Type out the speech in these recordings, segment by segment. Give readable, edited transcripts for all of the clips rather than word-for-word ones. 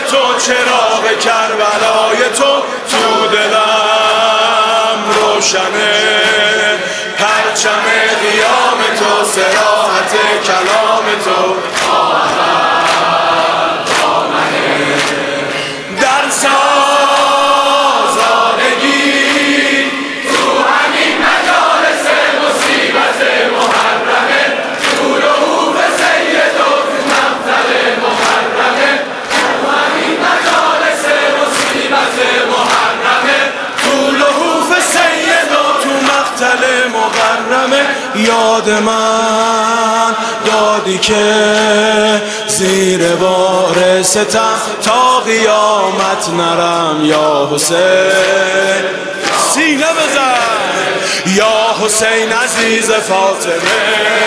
تو، چراغ کربلای تو تو دلم روشنه، پرچم قیام تو، صراحت کلام تو در سازادگی تو همین مجالس مصیبت محرمه، تو لحوف سید و تو مقتل محرمه، تو همین مجالس مصیبت محرمه، تو لحوف سید و تو مقتل محرمه. یاد من دادی که زیر بار ستم تا قیامت نرم یا حسین. سینه بزن یا حسین عزیز فاطمه،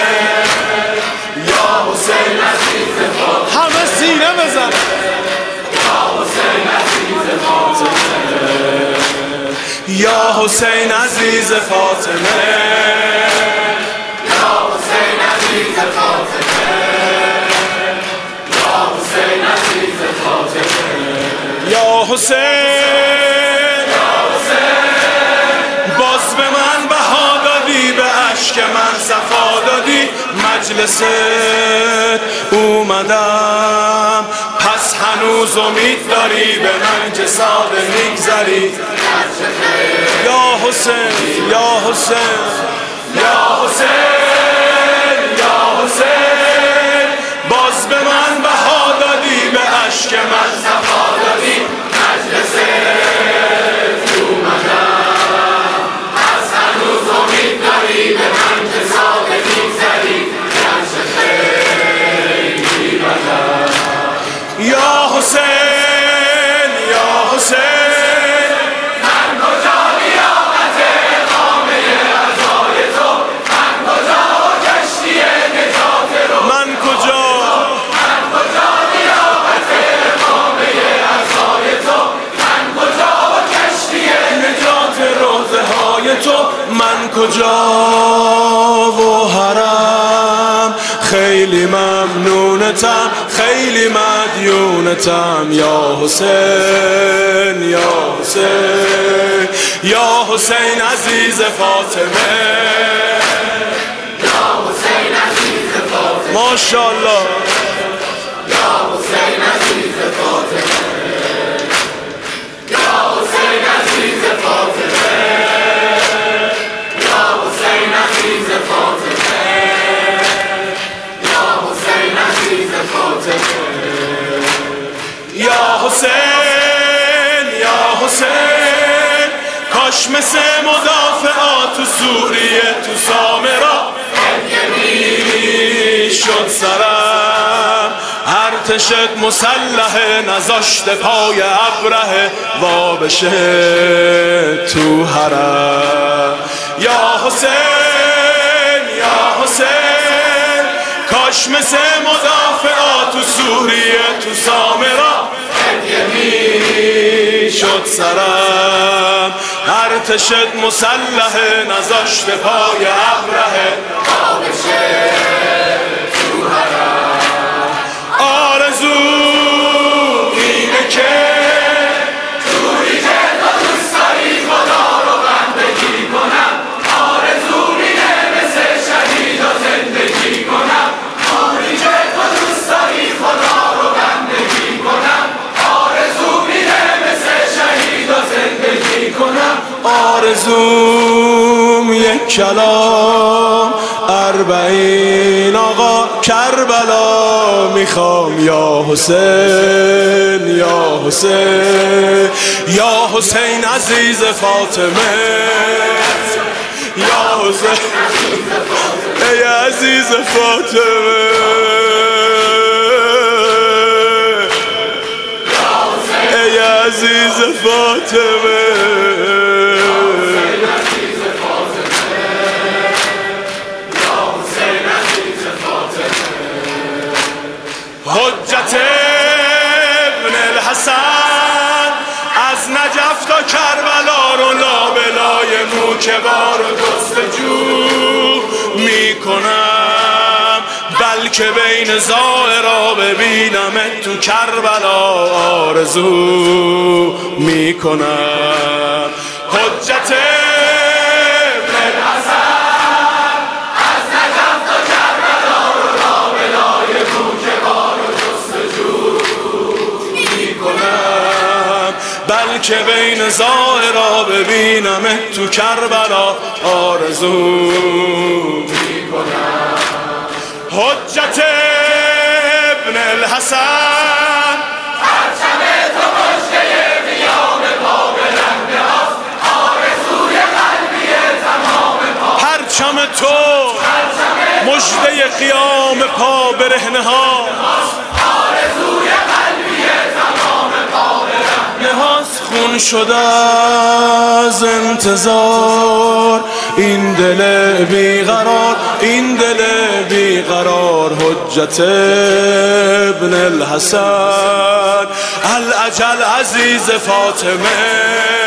یا حسین عزیز فاطمه، همه سینه بزن یا حسین عزیز فاطمه، یا حسین عزیز فاطمه، یا حسین عزیز فاطمه، یا حسین عزیز فاطمه، یا حسین، یا حسین. باز به من بها دادی، به اشک من صفا دادی، مجلست اومدم پس هنوز امید داری، به من که ساده میگذری. یا حسین، یا حسین، یا حسین، یا حسین. باز به من بها دادی، به اشک من صفا دادی، مجلس اومدم از هنوز امید داری، به من که ساده میگذری، گرچه خیلی بدم. یا حسین، یا حسین. من کجا و حرم خیلی ممنونتم، خیلی مدیونتم. یا حسین، یا حسین، یا حسین عزیز فاطمه، یا حسین عزیز فاطمه، ماشاءالله. یا حسین عزیز فاطمه، یا حسین عزیز فاطمه، یا حسین، یا حسین. کاش مثل مدافعات تو سوریه تو سامرا شد سرم، ارتشت مسلحه نذاشته پای ابرهه وا بشه تو حرم. یا حسین، یا حسین. کاش مثل مدافعات تو سوریه تو سامرا شد سرم، ارتشت مسلحه نذاشته پای ابرهه وا بشه تو حرم. آرزو اینه که توری که تو دوست داری خدا رو بندگی کنم، آرزو اینه مثل شهید و زندگی کنم، توری که تو دوست داری خدا رو بندگی کنم، آرزو اینه مثل شهید و زندگی کنم. آرزوم یک کلام 40 آقا کربلا میخوام. یا حسین، یا حسین، یا حسین عزیز فاطمه، یا حسین ای عزیز فاطمه، ای عزیز فاطمه. حجت ابن الحسن از نجف تا کربلا رو لابلای موکبار و جستجو میکنم، بلکه بین زائرا ببینم تو کربلا آرزو میکنم. حجت ابن الحسن از نجف تا کربلا رو لابلای بوکبار و جستجو میکنم. بلکه بین زائرا ببینم تو کربلا آرزو میکنم. حجت ابن الحسن پرچم تو مژده قیام پا بلنده هاست، آرزوی قلبی تمام پا. پرچم تو مژده قیام پا برهنه هاست، آرزوی قلبی تمام پا برهنه هاست. خون شده از انتظار این دل بیقرار، این دل بیقرار. حجت ابن الحسن الاجل عزیز فاطمه